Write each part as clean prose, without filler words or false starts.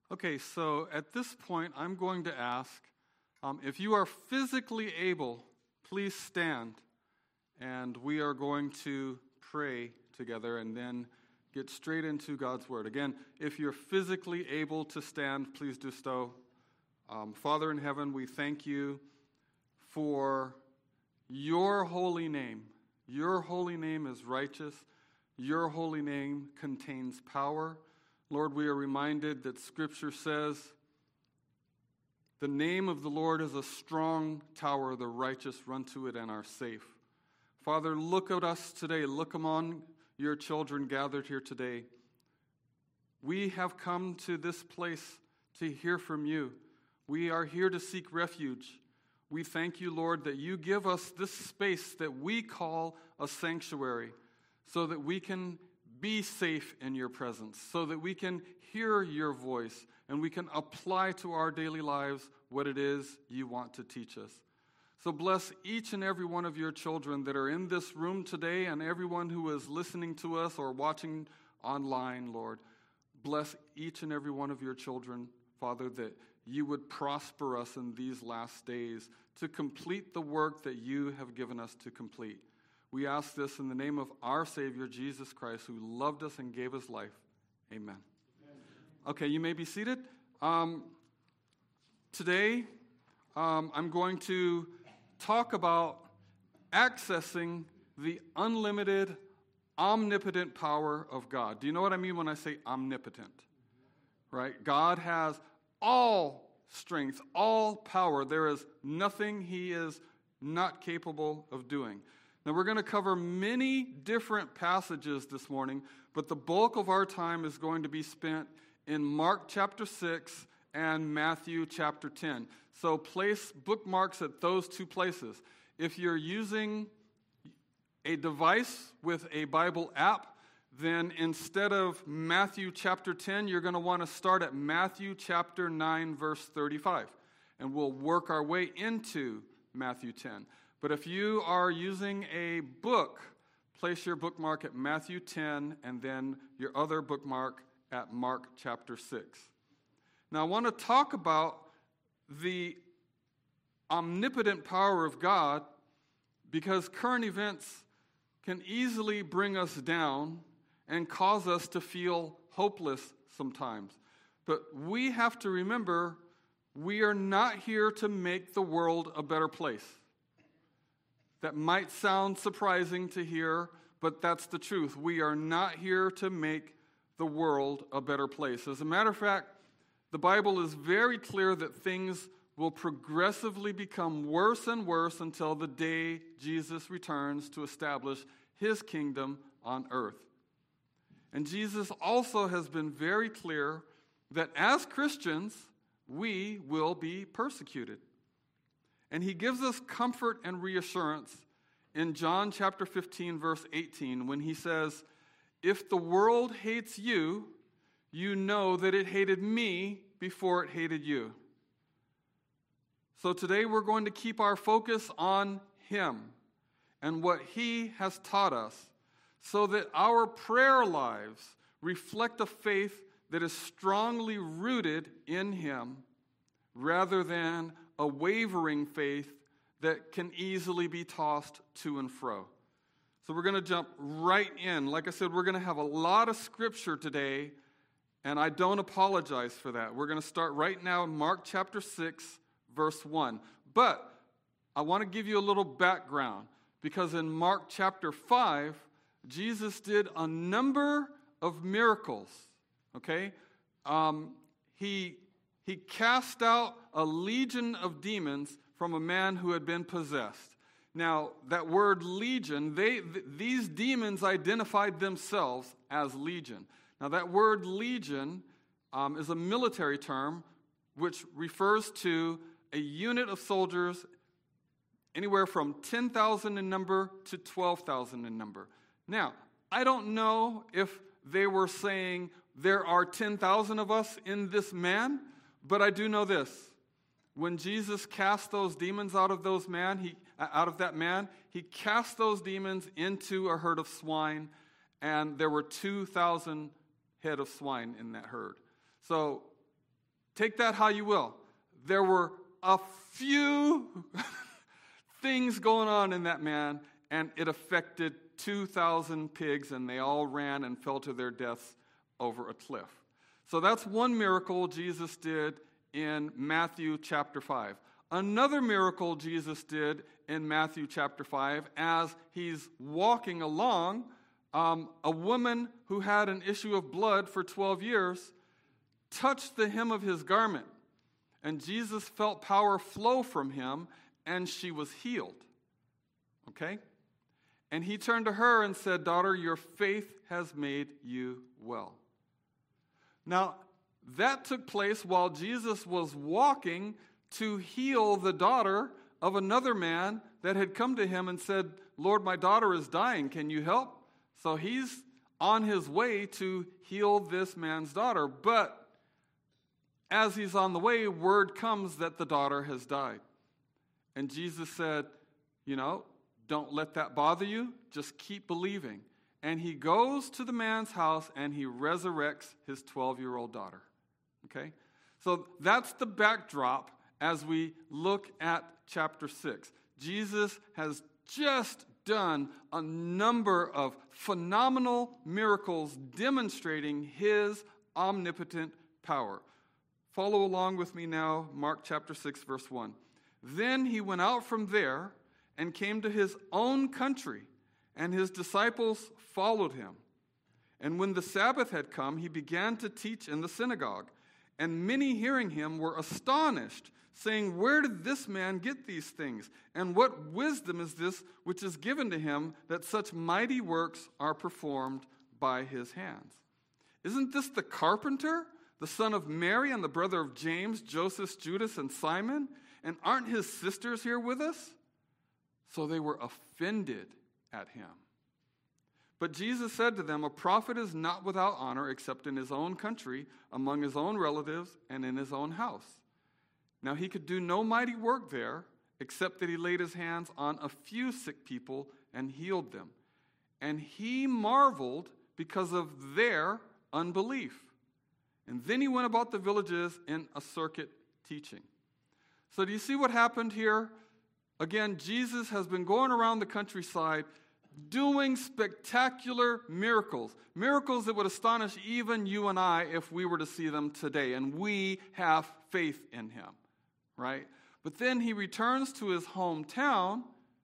Okay, so at this point, I'm going to ask, if you are physically able, please stand, and we are going to pray together and then get straight into God's Word. Again, if you're physically able to stand, please do so. Father in heaven, we thank you for your holy name. Your holy name is righteous. Your holy name contains power. Lord, we are reminded that Scripture says, the name of the Lord is a strong tower, the righteous run to it and are safe. Father, look at us today. Look among your children gathered here today. We have come to this place to hear from you. We are here to seek refuge. We thank you, Lord, that you give us this space that we call a sanctuary so that we can be safe in your presence, so that we can hear your voice and we can apply to our daily lives what it is you want to teach us. So bless each and every one of your children that are in this room today and everyone who is listening to us or watching online, Lord. Bless each and every one of your children, Father, that you would prosper us in these last days to complete the work that you have given us to complete. We ask this in the name of our Savior, Jesus Christ, who loved us and gave his life. Amen. Okay, you may be seated. Today, I'm going to talk about accessing the unlimited, omnipotent power of God. Do you know what I mean when I say omnipotent? Right? God has all strength, all power. There is nothing he is not capable of doing. Now, we're going to cover many different passages this morning, but the bulk of our time is going to be spent in Mark chapter 6 and Matthew chapter 10. So place bookmarks at those two places. If you're using a device with a Bible app, then instead of Matthew chapter 10, you're going to want to start at Matthew chapter 9, verse 35. And we'll work our way into Matthew 10. But if you are using a book, place your bookmark at Matthew 10 and then your other bookmark at Mark chapter 6. Now, I want to talk about the omnipotent power of God because current events can easily bring us down and cause us to feel hopeless sometimes. But we have to remember we are not here to make the world a better place. That might sound surprising to hear, but that's the truth. We are not here to make the world a better place. As a matter of fact, the Bible is very clear that things will progressively become worse and worse until the day Jesus returns to establish his kingdom on earth. And Jesus also has been very clear that as Christians, we will be persecuted. And he gives us comfort and reassurance in John chapter 15, verse 18, when he says, "If the world hates you, you know that it hated me before it hated you." So today we're going to keep our focus on him and what he has taught us so that our prayer lives reflect a faith that is strongly rooted in him rather than a wavering faith that can easily be tossed to and fro. So we're going to jump right in. Like I said, we're going to have a lot of scripture today, and I don't apologize for that. We're going to start right now in Mark chapter 6, verse 1. But I want to give you a little background, because in Mark chapter 5, Jesus did a number of miracles, okay? He cast out a legion of demons from a man who had been possessed. Now, that word legion, these demons identified themselves as legion. Now, that word legion is a military term which refers to a unit of soldiers anywhere from 10,000 in number to 12,000 in number. Now, I don't know if they were saying there are 10,000 of us in this man, but I do know this. When Jesus cast those demons out of that man, he cast those demons into a herd of swine, and there were 2,000 head of swine in that herd. So Take that how you will. There were a few things going on in that man, and it affected 2,000 pigs, and they all ran and fell to their deaths over a cliff. So that's one miracle Jesus did in Matthew chapter 5. Another miracle Jesus did in Matthew chapter 5, as he's walking along, a woman who had an issue of blood for 12 years touched the hem of his garment, and Jesus felt power flow from him, and she was healed. Okay? And he turned to her and said, "Daughter, your faith has made you well." Now, that took place while Jesus was walking to heal the daughter of another man that had come to him and said, "Lord, my daughter is dying. Can you help?" So he's on his way to heal this man's daughter. But as he's on the way, word comes that the daughter has died. And Jesus said, don't let that bother you. Just keep believing. And he goes to the man's house and he resurrects his 12-year-old daughter. Okay? So that's the backdrop as we look at chapter 6. Jesus has just done a number of phenomenal miracles demonstrating his omnipotent power. Follow along with me now, Mark chapter 6, verse 1. Then he went out from there and came to his own country, and his disciples followed him. And when the Sabbath had come, he began to teach in the synagogue. And many hearing him were astonished, saying, "Where did this man get these things? And what wisdom is this which is given to him, that such mighty works are performed by his hands? Isn't this the carpenter, the son of Mary, and the brother of James, Joseph, Judas, and Simon? And aren't his sisters here with us?" So they were offended at him. But Jesus said to them, "A prophet is not without honor except in his own country, among his own relatives, and in his own house." Now he could do no mighty work there, except that he laid his hands on a few sick people and healed them. And he marveled because of their unbelief. And then he went about the villages in a circuit teaching. So do you see what happened here? Again, Jesus has been going around the countryside doing spectacular miracles. Miracles that would astonish even you and I if we were to see them today. And we have faith in him, right? But then he returns to his hometown,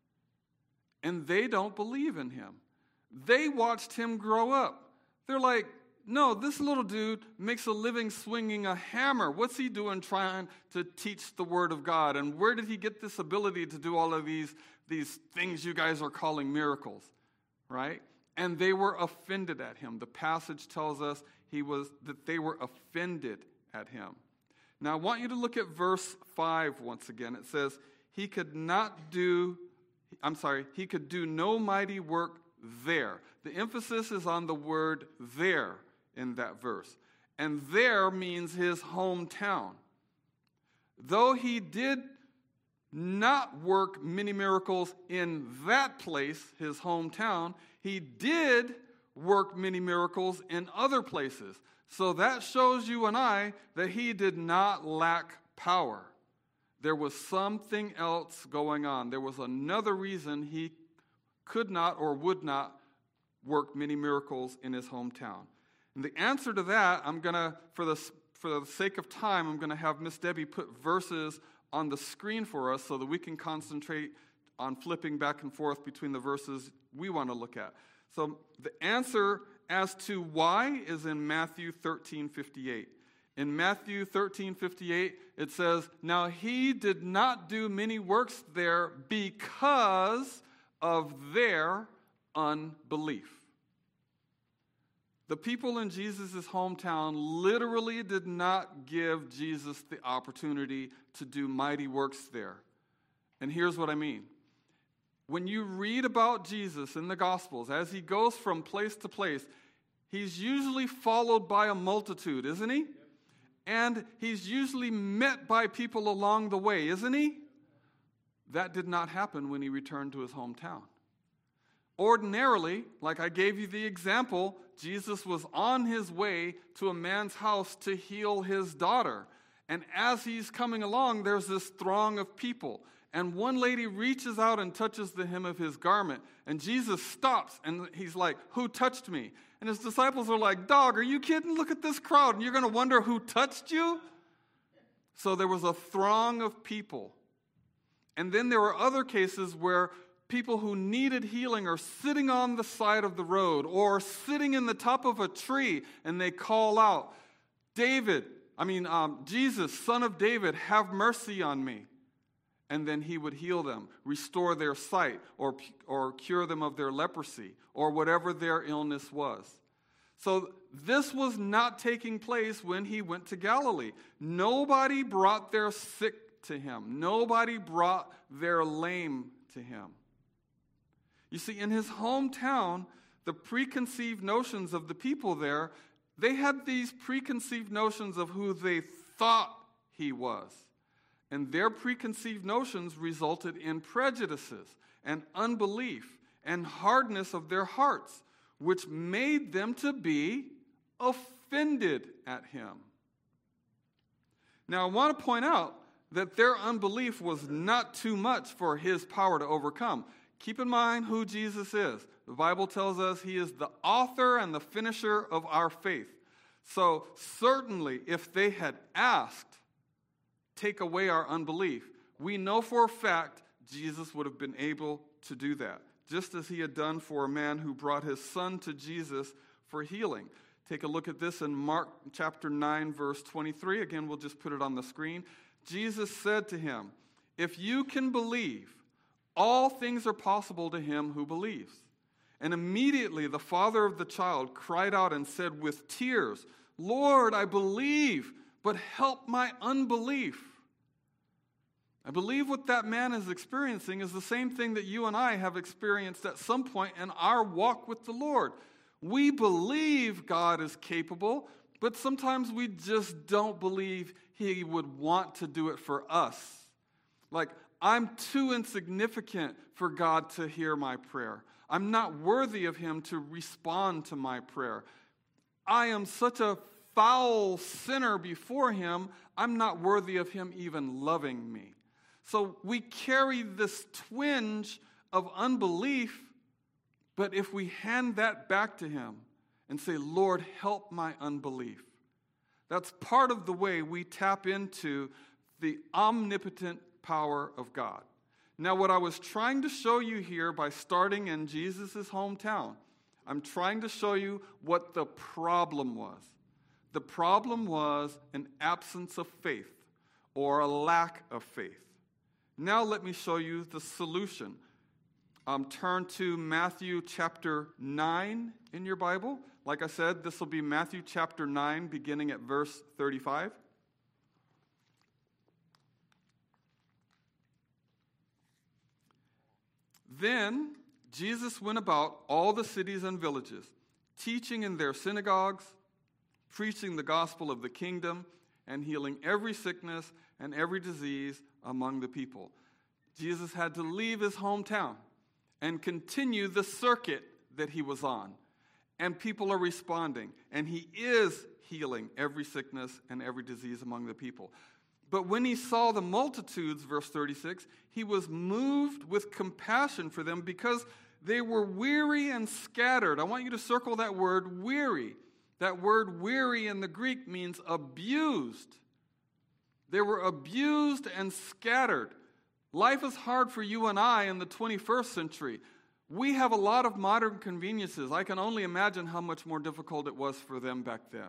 and they don't believe in him. They watched him grow up. They're like, "No, this little dude makes a living swinging a hammer. What's he doing trying to teach the word of God? And where did he get this ability to do all of these things you guys are calling miracles?" Right? And they were offended at him. The passage tells us that they were offended at him. Now I want you to look at verse 5 once again. It says, he could do no mighty work there. The emphasis is on the word there in that verse. And there means his hometown. Though he did not work many miracles in that place, his hometown, he did work many miracles in other places. So that shows you and I that he did not lack power. There was something else going on. There was another reason he could not or would not work many miracles in his hometown. And the answer to that, I'm going to, for the sake of time, I'm going to have Miss Debbie put verses on the screen for us so that we can concentrate on flipping back and forth between the verses we want to look at. So the answer as to why is in Matthew 13:58. In Matthew 13:58, it says, "Now he did not do many works there because of their unbelief." The people in Jesus' hometown literally did not give Jesus the opportunity to do mighty works there. And here's what I mean. When you read about Jesus in the Gospels, as he goes from place to place, he's usually followed by a multitude, isn't he? And he's usually met by people along the way, isn't he? That did not happen when he returned to his hometown. Ordinarily, like I gave you the example, Jesus was on his way to a man's house to heal his daughter. And as he's coming along, there's this throng of people. And one lady reaches out and touches the hem of his garment. And Jesus stops and he's like, "Who touched me?" And his disciples are like, "Dog, are you kidding? Look at this crowd. And you're going to wonder who touched you?" So there was a throng of people. And then there were other cases where people who needed healing are sitting on the side of the road or sitting in the top of a tree, and they call out, Jesus, Son of David, have mercy on me. And then he would heal them, restore their sight, or cure them of their leprosy, or whatever their illness was. So this was not taking place when he went to Galilee. Nobody brought their sick to him. Nobody brought their lame to him. You see, in his hometown, the preconceived notions of the people there, they had these preconceived notions of who they thought he was. And their preconceived notions resulted in prejudices and unbelief and hardness of their hearts, which made them to be offended at him. Now, I want to point out that their unbelief was not too much for his power to overcome. Keep in mind who Jesus is. The Bible tells us he is the author and the finisher of our faith. So certainly, if they had asked, "Take away our unbelief," we know for a fact Jesus would have been able to do that, just as he had done for a man who brought his son to Jesus for healing. Take a look at this in Mark chapter 9, verse 23. Again, we'll just put it on the screen. Jesus said to him, "If you can believe, all things are possible to him who believes." And immediately the father of the child cried out and said with tears, "Lord, I believe, but help my unbelief." I believe what that man is experiencing is the same thing that you and I have experienced at some point in our walk with the Lord. We believe God is capable, but sometimes we just don't believe he would want to do it for us. Like, I'm too insignificant for God to hear my prayer. I'm not worthy of him to respond to my prayer. I am such a foul sinner before him, I'm not worthy of him even loving me. So we carry this twinge of unbelief, but if we hand that back to him and say, "Lord, help my unbelief," that's part of the way we tap into the omnipotent power of God. Now, what I was trying to show you here by starting in Jesus' hometown, I'm trying to show you what the problem was. The problem was an absence of faith or a lack of faith. Now let me show you the solution. Turn to Matthew chapter 9 in your Bible. Like I said, this will be Matthew chapter 9, beginning at verse 35. Then Jesus went about all the cities and villages, teaching in their synagogues, preaching the gospel of the kingdom, and healing every sickness and every disease among the people. Jesus had to leave his hometown and continue the circuit that he was on. And people are responding, and he is healing every sickness and every disease among the people. But when he saw the multitudes, verse 36, he was moved with compassion for them because they were weary and scattered. I want you to circle that word, weary. That word weary in the Greek means abused. They were abused and scattered. Life is hard for you and I in the 21st century. We have a lot of modern conveniences. I can only imagine how much more difficult it was for them back then.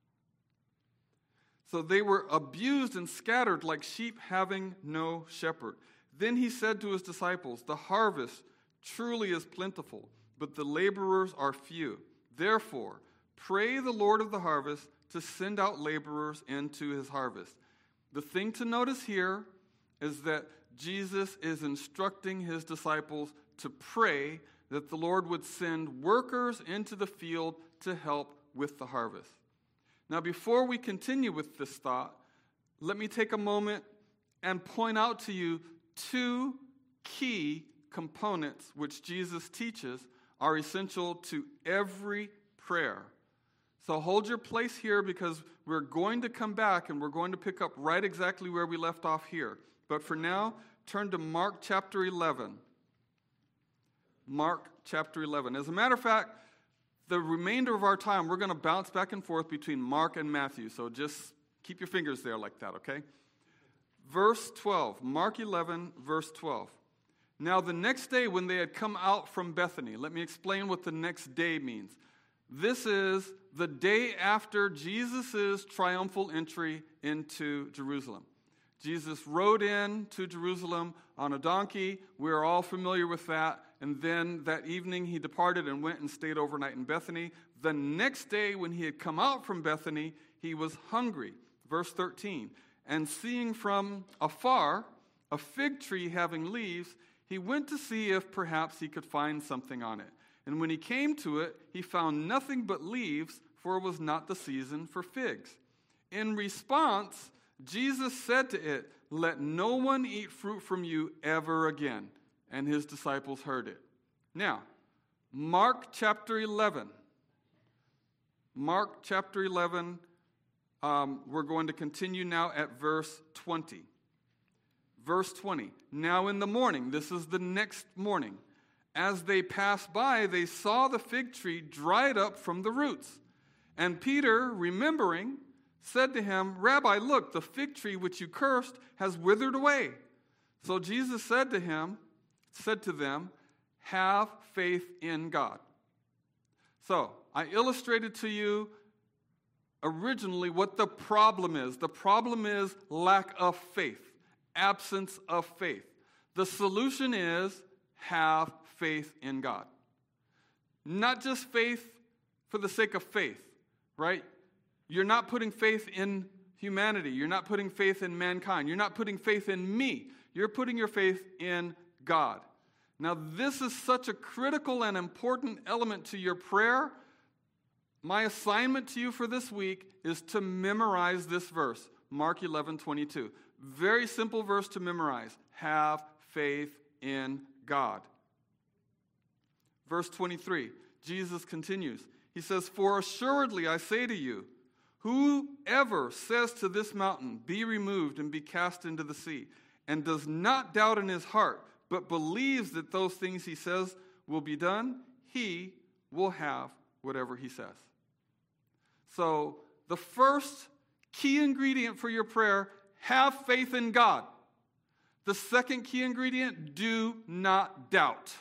So they were abused and scattered like sheep having no shepherd. Then he said to his disciples, "The harvest truly is plentiful, but the laborers are few. Therefore, pray the Lord of the harvest to send out laborers into his harvest." The thing to notice here is that Jesus is instructing his disciples to pray that the Lord would send workers into the field to help with the harvest. Now, before we continue with this thought, let me take a moment and point out to you two key components which Jesus teaches are essential to every prayer. So hold your place here because we're going to come back and we're going to pick up right exactly where we left off here. But for now, turn to Mark chapter 11. Mark chapter 11. As a matter of fact, the remainder of our time, we're going to bounce back and forth between Mark and Matthew. So just keep your fingers there like that, okay? Verse 12. Mark 11, verse 12. Now the next day when they had come out from Bethany, let me explain what the next day means. This is the day after Jesus' triumphal entry into Jerusalem. Jesus rode in to Jerusalem on a donkey. We're all familiar with that. And then that evening he departed and went and stayed overnight in Bethany. The next day when he had come out from Bethany, he was hungry. Verse 13. And seeing from afar a fig tree having leaves, he went to see if perhaps he could find something on it. And when he came to it, he found nothing but leaves, for it was not the season for figs. In response, Jesus said to it, "Let no one eat fruit from you ever again." And his disciples heard it. Now, Mark chapter 11. Mark chapter 11, we're going to continue now at verse 20. Verse 20. Now in the morning, this is the next morning, as they passed by, they saw the fig tree dried up from the roots. And Peter, remembering, said to him, "Rabbi, look, the fig tree which you cursed has withered away." So Jesus said to them, "Have faith in God." So I illustrated to you originally what the problem is. The problem is lack of faith, absence of faith. The solution is have faith in God. Not just faith for the sake of faith, right? You're not putting faith in humanity. You're not putting faith in mankind. You're not putting faith in me. You're putting your faith in God. Now, this is such a critical and important element to your prayer. My assignment to you for this week is to memorize this verse, Mark 11:22. Very simple verse to memorize. Have faith in God. Verse 23, Jesus continues. He says, "For assuredly I say to you, whoever says to this mountain, 'Be removed and be cast into the sea,' and does not doubt in his heart, but believes that those things he says will be done, he will have whatever he says." So the first key ingredient for your prayer, have faith in God. The second key ingredient, do not doubt.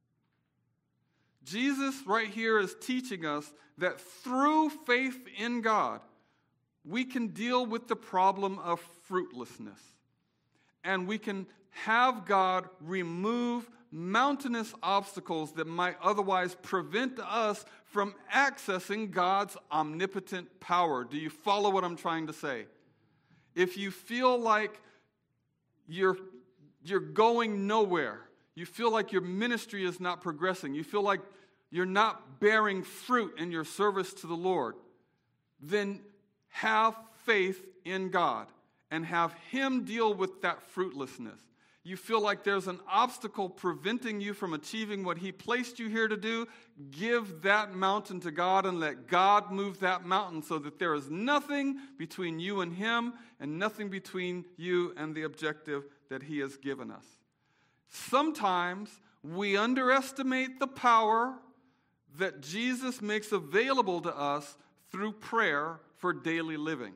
Jesus right here is teaching us that through faith in God, we can deal with the problem of fruitlessness. And we can have God remove mountainous obstacles that might otherwise prevent us from accessing God's omnipotent power. Do you follow what I'm trying to say? If you feel like you're going nowhere, you feel like your ministry is not progressing, you feel like you're not bearing fruit in your service to the Lord, then have faith in God and have Him deal with that fruitlessness. You feel like there's an obstacle preventing you from achieving what He placed you here to do, give that mountain to God and let God move that mountain so that there is nothing between you and Him and nothing between you and the objective that He has given us. Sometimes we underestimate the power that Jesus makes available to us through prayer for daily living.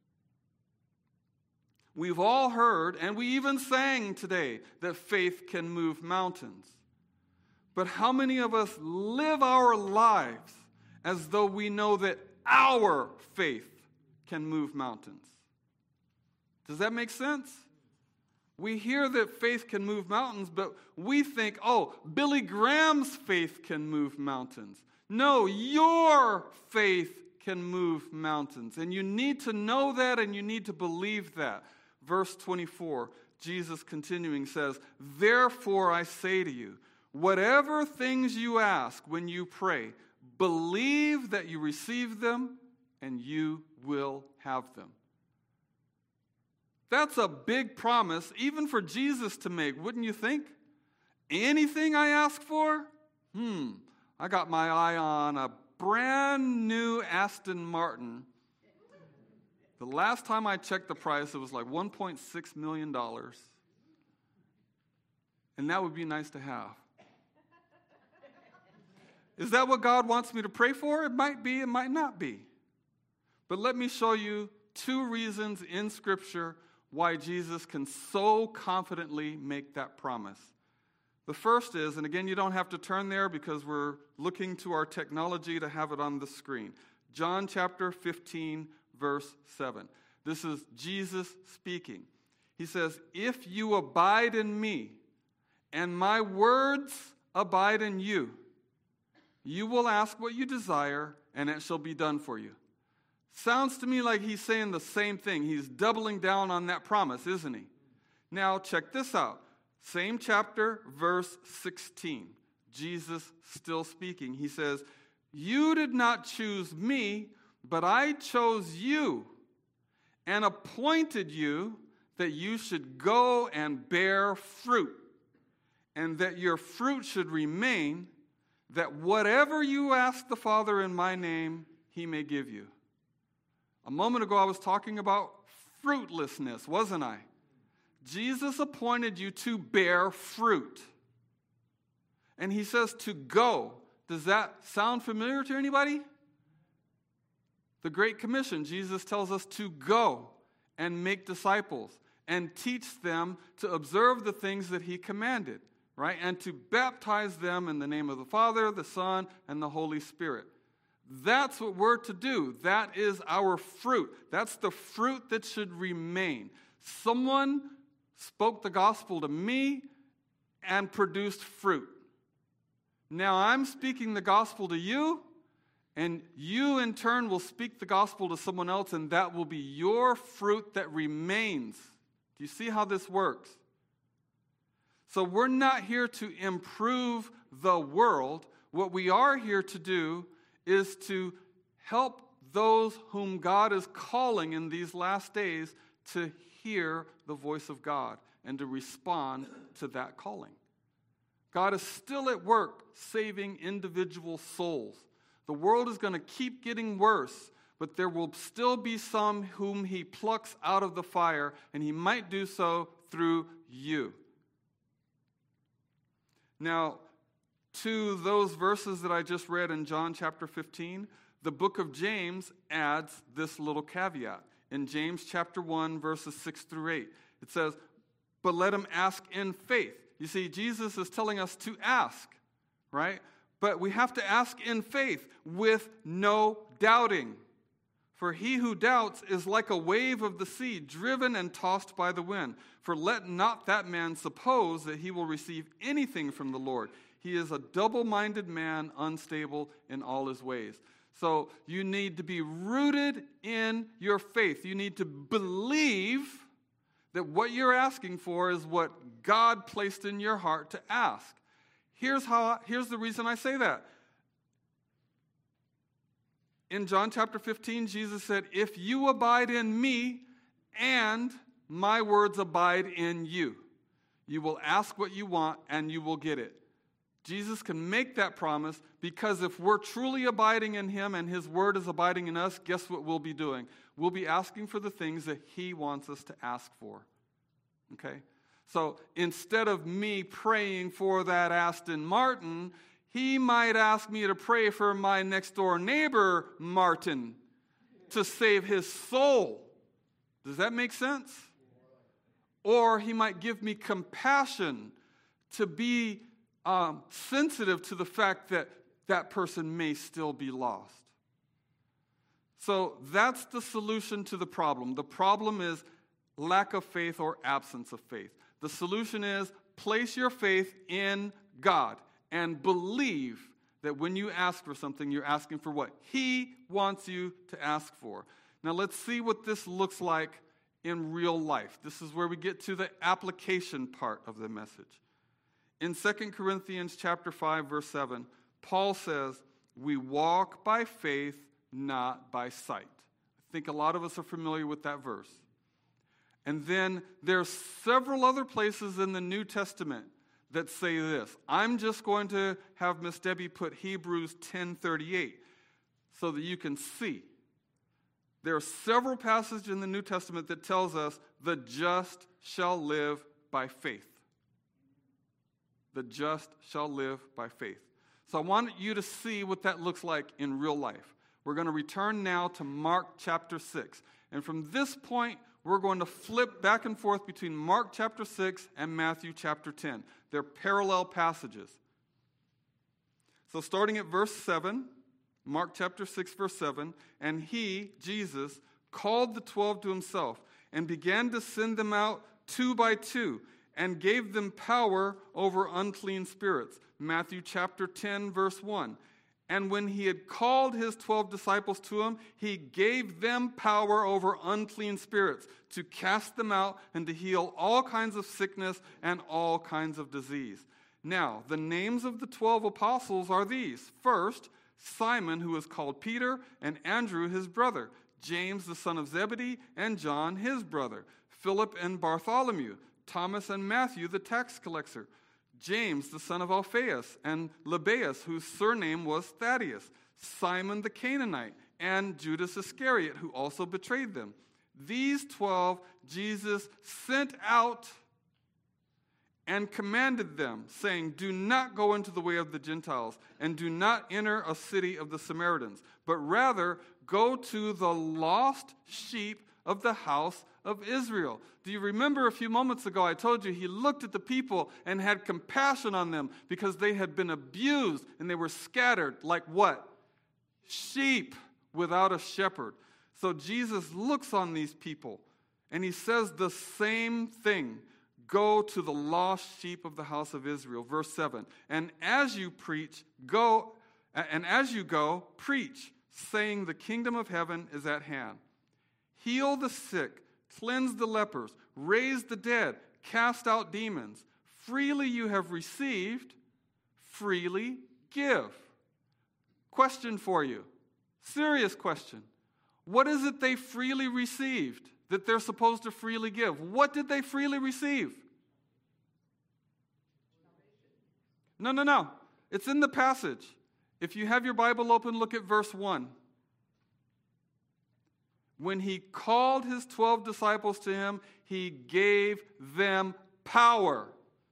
We've all heard, and we even sang today, that faith can move mountains. But how many of us live our lives as though we know that our faith can move mountains? Does that make sense? We hear that faith can move mountains, but we think, oh, Billy Graham's faith can move mountains. No, your faith can move mountains. And you need to know that and you need to believe that. Verse 24, Jesus continuing says, "Therefore I say to you, whatever things you ask when you pray, believe that you receive them and you will have them." That's a big promise, even for Jesus to make, wouldn't you think? Anything I ask for? I got my eye on a brand new Aston Martin. The last time I checked the price, it was like $1.6 million. And that would be nice to have. Is that what God wants me to pray for? It might be, it might not be. But let me show you 2 reasons in Scripture why Jesus can so confidently make that promise. The first is, and again, you don't have to turn there because we're looking to our technology to have it on the screen. John chapter 15, verse 7. This is Jesus speaking. He says, "If you abide in me, and my words abide in you, you will ask what you desire, and it shall be done for you." Sounds to me like he's saying the same thing. He's doubling down on that promise, isn't he? Now, check this out. Same chapter, verse 16. Jesus still speaking. He says, "You did not choose me, but I chose you and appointed you that you should go and bear fruit, and that your fruit should remain, that whatever you ask the Father in my name, he may give you." A moment ago, I was talking about fruitlessness, wasn't I? Jesus appointed you to bear fruit. And he says to go. Does that sound familiar to anybody? The Great Commission, Jesus tells us to go and make disciples and teach them to observe the things that he commanded, right? And to baptize them in the name of the Father, the Son, and the Holy Spirit. That's what we're to do. That is our fruit. That's the fruit that should remain. Someone spoke the gospel to me and produced fruit. Now I'm speaking the gospel to you, and you in turn will speak the gospel to someone else, and that will be your fruit that remains. Do you see how this works? So we're not here to improve the world. What we are here to do is to help those whom God is calling in these last days to hear the voice of God and to respond to that calling. God is still at work saving individual souls. The world is going to keep getting worse, but there will still be some whom he plucks out of the fire, and he might do so through you. Now, to those verses that I just read in John chapter 15, the book of James adds this little caveat. In James chapter 1, verses 6 through 8, it says, "But let him ask in faith." You see, Jesus is telling us to ask, right? But we have to ask in faith with no doubting. For he who doubts is like a wave of the sea, driven and tossed by the wind. For let not that man suppose that he will receive anything from the Lord. He is a double-minded man, unstable in all his ways. So you need to be rooted in your faith. You need to believe that what you're asking for is what God placed in your heart to ask. Here's the reason I say that. In John chapter 15, Jesus said, "If you abide in me and my words abide in you, you will ask what you want and you will get it." Jesus can make that promise because if we're truly abiding in him and his word is abiding in us, guess what we'll be doing? We'll be asking for the things that he wants us to ask for. Okay? So instead of me praying for that Aston Martin, he might ask me to pray for my next door neighbor, Martin, to save his soul. Does that make sense? Or he might give me compassion to be sensitive to the fact that that person may still be lost. So that's the solution to the problem. The problem is lack of faith or absence of faith. The solution is place your faith in God and believe that when you ask for something, you're asking for what he wants you to ask for. Now let's see what this looks like in real life. This is where we get to the application part of the message. In 2 Corinthians chapter 5, verse 7, Paul says, "We walk by faith, not by sight." I think a lot of us are familiar with that verse. And then there's several other places in the New Testament that say this. I'm just going to have Miss Debbie put Hebrews 10:38. so that you can see. There are several passages in the New Testament that tells us the just shall live by faith. The just shall live by faith. So I want you to see what that looks like in real life. We're going to return now to Mark chapter 6. And from this point, we're going to flip back and forth between Mark chapter 6 and Matthew chapter 10. They're parallel passages. So starting at verse 7, Mark chapter 6, verse 7, and he, Jesus, called the 12 to himself and began to send them out 2 by 2 and gave them power over unclean spirits. Matthew chapter 10, verse 1. And when he had called his 12 disciples to him, he gave them power over unclean spirits to cast them out and to heal all kinds of sickness and all kinds of disease. Now, the names of the 12 apostles are these. First, Simon, who is called Peter, and Andrew, his brother, James, the son of Zebedee, and John, his brother, Philip and Bartholomew, Thomas and Matthew, the tax collector, James, the son of Alphaeus, and Lebbaeus, whose surname was Thaddeus, Simon the Canaanite, and Judas Iscariot, who also betrayed them. These 12 Jesus sent out and commanded them, saying, do not go into the way of the Gentiles, and do not enter a city of the Samaritans, but rather go to the lost sheep of the house of Israel. Do you remember a few moments ago I told you he looked at the people and had compassion on them because they had been abused and they were scattered like what? Sheep without a shepherd. So Jesus looks on these people and he says the same thing. Go to the lost sheep of the house of Israel. Verse 7. And as you go, preach, saying the kingdom of heaven is at hand. Heal the sick, cleanse the lepers, raise the dead, cast out demons. Freely you have received, freely give. Question for you. Serious question. What is it they freely received that they're supposed to freely give? What did they freely receive? No. It's in the passage. If you have your Bible open, look at verse 1. When he called his 12 disciples to him, he gave them power.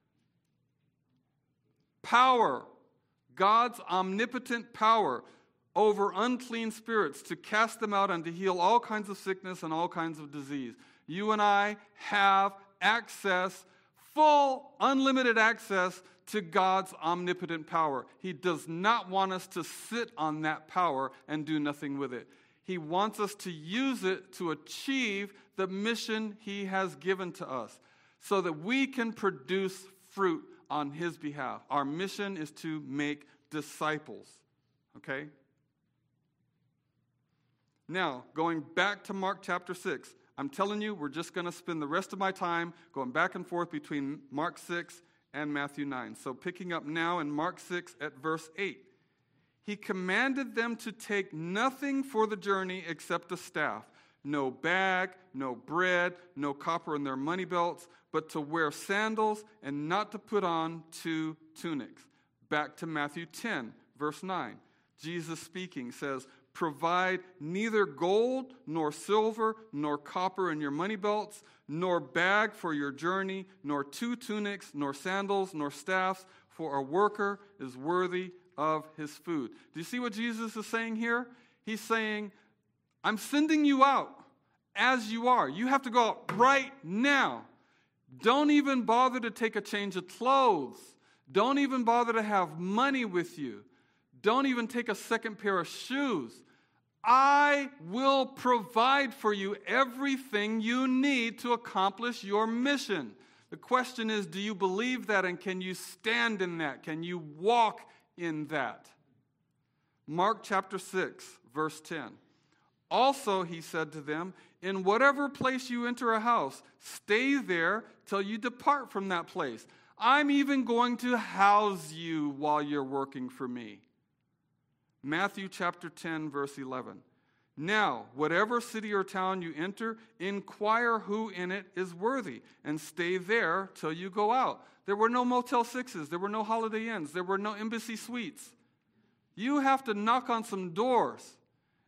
Power. God's omnipotent power over unclean spirits to cast them out and to heal all kinds of sickness and all kinds of disease. You and I have access, full, unlimited access to God's omnipotent power. He does not want us to sit on that power and do nothing with it. He wants us to use it to achieve the mission he has given to us so that we can produce fruit on his behalf. Our mission is to make disciples. Okay? Now, going back to Mark chapter 6, I'm telling you, we're just going to spend the rest of my time going back and forth between Mark 6 and Matthew 9. So picking up now in Mark 6 at verse 8. He commanded them to take nothing for the journey except a staff, no bag, no bread, no copper in their money belts, but to wear sandals and not to put on 2 tunics. Back to Matthew 10, verse 9. Jesus speaking says, provide neither gold, nor silver, nor copper in your money belts, nor bag for your journey, nor 2 tunics, nor sandals, nor staffs, for a worker is worthy of his food. Do you see what Jesus is saying here? He's saying, I'm sending you out as you are. You have to go out right now. Don't even bother to take a change of clothes. Don't even bother to have money with you. Don't even take a second pair of shoes. I will provide for you everything you need to accomplish your mission. The question is, do you believe that and can you stand in that? Can you walk in that? Mark chapter 6, verse 10. Also, he said to them, in whatever place you enter a house, stay there till you depart from that place. I'm even going to house you while you're working for me. Matthew chapter 10, verse 11. Now, whatever city or town you enter, inquire who in it is worthy, and stay there till you go out. There were no Motel 6s. There were no Holiday Inns. There were no Embassy Suites. You have to knock on some doors.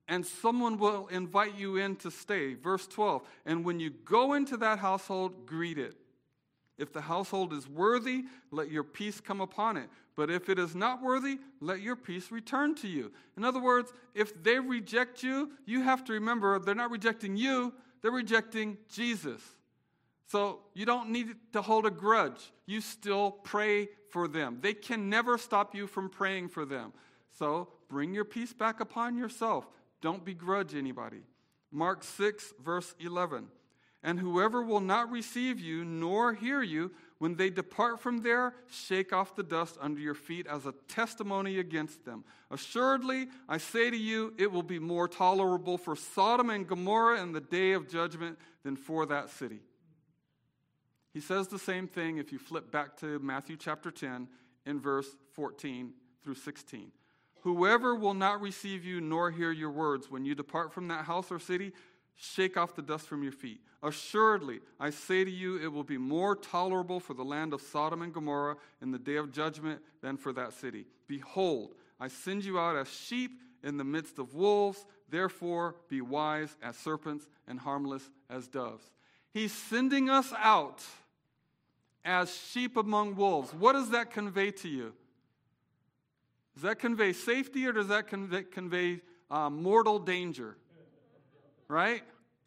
and someone will invite you in to stay. Verse 12, and when you go into that household, greet it. If the household is worthy, let your peace come upon it. But if it is not worthy, let your peace return to you. In other words, if they reject you, you have to remember they're not rejecting you, they're rejecting Jesus. So you don't need to hold a grudge. You still pray for them. They can never stop you from praying for them. So bring your peace back upon yourself. Don't begrudge anybody. Mark 6, verse 11. And whoever will not receive you nor hear you, when they depart from there, shake off the dust under your feet as a testimony against them. Assuredly, I say to you, it will be more tolerable for Sodom and Gomorrah in the day of judgment than for that city. He says the same thing if you flip back to Matthew chapter 10 in verse 14 through 16. Whoever will not receive you nor hear your words when you depart from that house or city, shake off the dust from your feet. Assuredly, I say to you, it will be more tolerable for the land of Sodom and Gomorrah in the day of judgment than for that city. Behold, I send you out as sheep in the midst of wolves. Therefore, be wise as serpents and harmless as doves. He's sending us out as sheep among wolves. What does that convey to you? Does that convey safety or does that convey mortal danger? Right?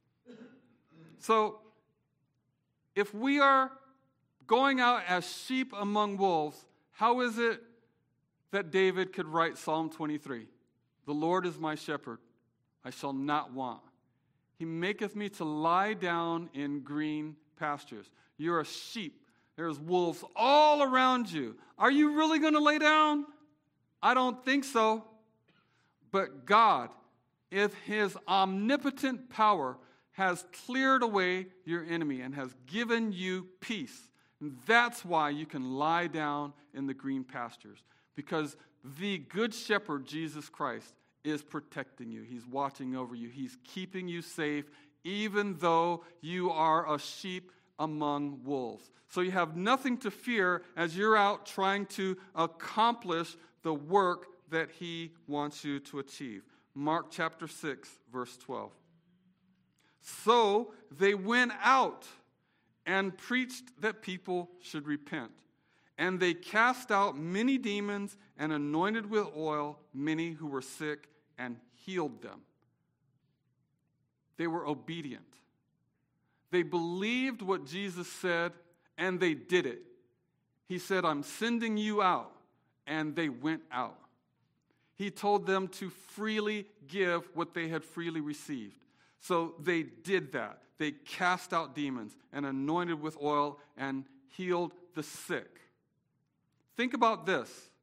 So, if we are going out as sheep among wolves, how is it that David could write Psalm 23? The Lord is my shepherd, I shall not want. He maketh me to lie down in green pastures. You're a sheep. There's wolves all around you. Are you really going to lay down? I don't think so. But God, if his omnipotent power has cleared away your enemy and has given you peace, and that's why you can lie down in the green pastures. Because the good shepherd, Jesus Christ, is protecting you. He's watching over you. He's keeping you safe, even though you are a sheep among wolves. So you have nothing to fear as you're out trying to accomplish the work that he wants you to achieve. Mark chapter 6, verse 12. So they went out and preached that people should repent. And they cast out many demons and anointed with oil many who were sick and healed them. They were obedient. They believed what Jesus said and they did it. He said, I'm sending you out. And they went out. He told them to freely give what they had freely received. So they did that. They cast out demons and anointed with oil and healed the sick. Think about this.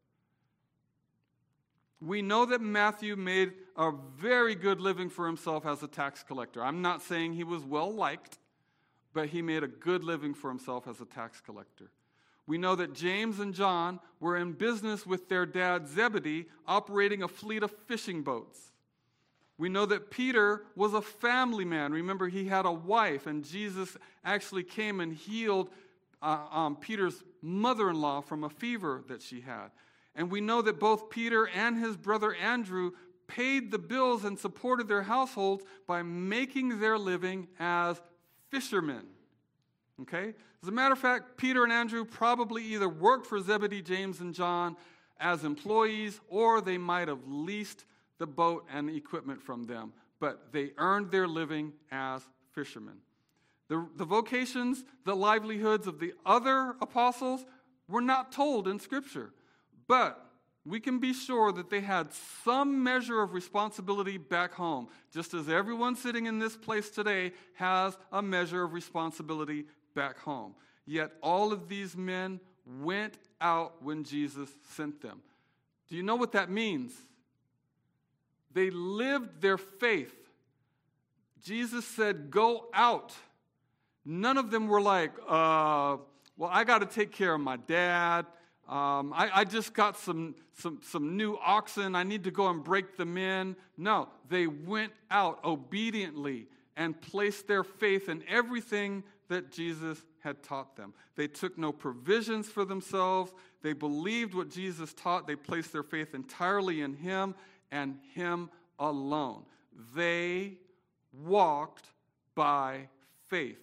We know that Matthew made a very good living for himself as a tax collector. I'm not saying he was well liked, but he made a good living for himself as a tax collector. We know that James and John were in business with their dad Zebedee, operating a fleet of fishing boats. We know that Peter was a family man. Remember, he had a wife, and Jesus actually came and healed Peter's mother-in-law from a fever that she had. And we know that both Peter and his brother Andrew paid the bills and supported their households by making their living as fishermen. Okay? As a matter of fact, Peter and Andrew probably either worked for Zebedee, James, and John as employees, or they might have leased the boat and the equipment from them. But they earned their living as fishermen. The vocations, the livelihoods of the other apostles were not told in Scripture. But we can be sure that they had some measure of responsibility back home, just as everyone sitting in this place today has a measure of responsibility back home. Yet all of these men went out when Jesus sent them. Do you know what that means? They lived their faith. Jesus said, go out. None of them were like, well, I got to take care of my dad. I just got some new oxen. I need to go and break them in. No, they went out obediently and placed their faith in everything that Jesus had taught them. They took no provisions for themselves. They believed what Jesus taught. They placed their faith entirely in him and him alone. they walked by faith.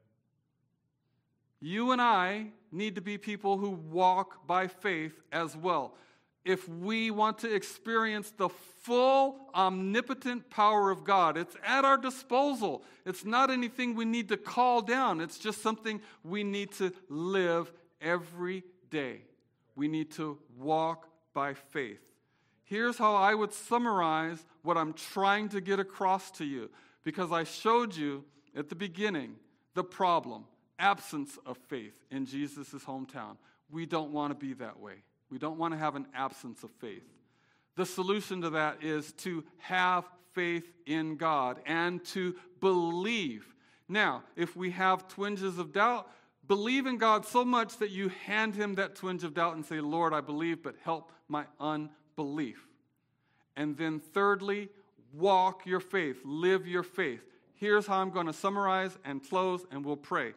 You and I need to be people who walk by faith as well. If we want to experience the full omnipotent power of God, it's at our disposal. It's not anything we need to call down. It's just something we need to live every day. We need to walk by faith. Here's how I would summarize what I'm trying to get across to you, because I showed you at the beginning the problem, absence of faith in Jesus' hometown. We don't want to be that way. We don't want to have an absence of faith. The solution to that is to have faith in God and to believe. Now, if we have twinges of doubt, believe in God so much that you hand him that twinge of doubt and say, Lord, I believe, but help my unbelief. And then thirdly, walk your faith, live your faith. Here's how I'm going to summarize and close, and we'll pray.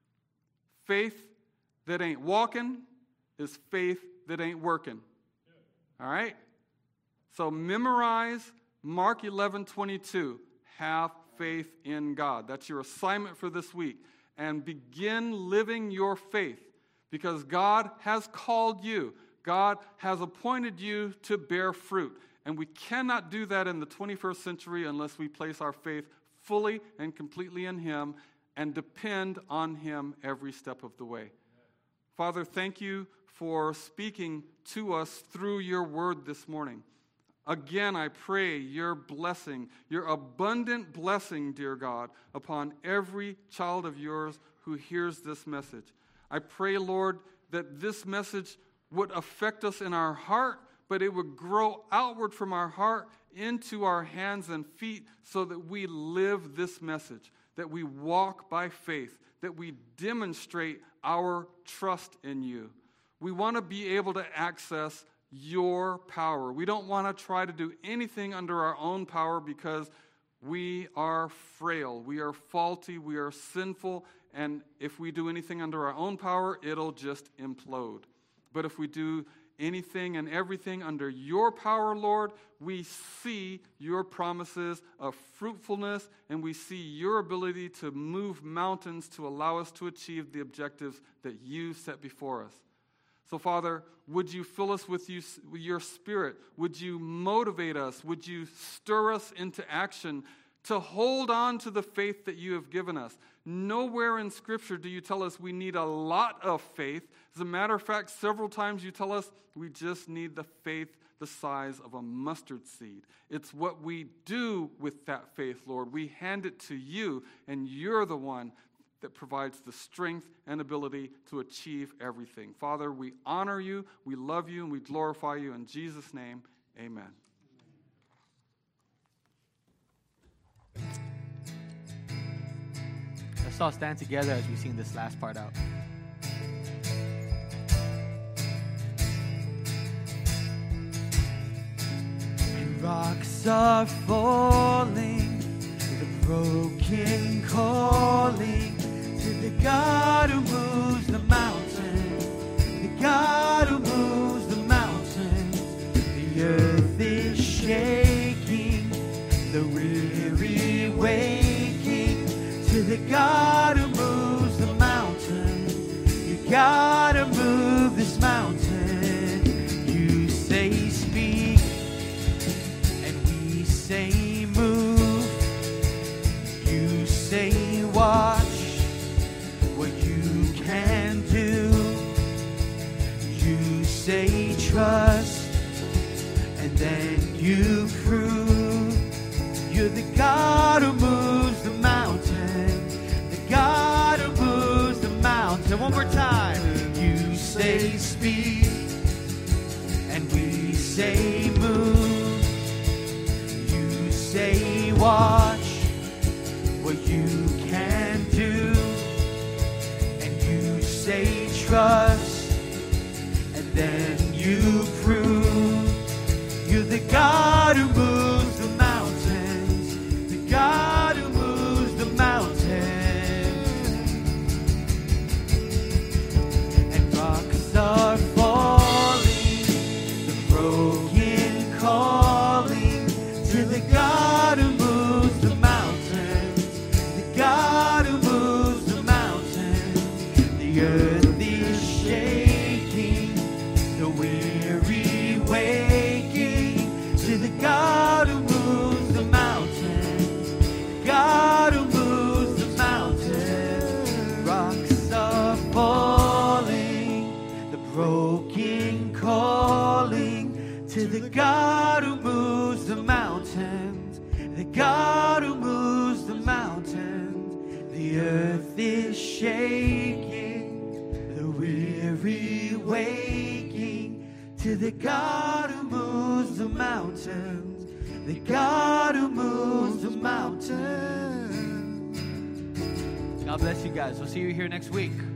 Faith that ain't walking is faith that ain't working. All right? So memorize Mark 11:22. Have faith in God. That's your assignment for this week. And begin living your faith, because God has called you. God has appointed you to bear fruit. And we cannot do that in the 21st century unless we place our faith fully and completely in him and depend on him every step of the way. Father, thank you for speaking to us through your word this morning. Again, I pray your blessing, your abundant blessing, dear God, upon every child of yours who hears this message. I pray, Lord, that this message would affect us in our heart, but it would grow outward from our heart into our hands and feet so that we live this message, that we walk by faith, that we demonstrate our trust in you. We want to be able to access your power. We don't want to try to do anything under our own power because we are frail, we are faulty, we are sinful, and if we do anything under our own power, it'll just implode. But if we do anything and everything under your power, Lord, we see your promises of fruitfulness, and we see your ability to move mountains to allow us to achieve the objectives that you set before us. So, Father, would you fill us with your Spirit? Would you motivate us? Would you stir us into action to hold on to the faith that you have given us? Nowhere in Scripture do you tell us we need a lot of faith. As a matter of fact, several times you tell us we just need the faith the size of a mustard seed. It's what we do with that faith, Lord. We hand it to you, and you're the one that provides the strength and ability to achieve everything. Father, we honor you, we love you, and we glorify you. In Jesus' name, amen. Let's all stand together as we sing this last part out. And rocks are falling, the broken calling to the God who moves the mountain, the God who moves the mountain. The earth is shaking, the weary waking to the God who moves the mountain. You gotta move this mountain. You say speak, and we say move. You say watch what you can do. You say trust, and then you prove. You're the God who moves the mountain, the God who moves the mountain. One more time. You say speak, and we say move. You say watch what you can do, and you say trust, and then you prove. You're the God who moves the mountains, the God who moves the mountains. the God who moves the mountains, the God who moves the mountains. The earth is shaking, the weary waking, to the God who moves the mountains, the God who moves the mountains. God bless you guys. We'll see you here next week.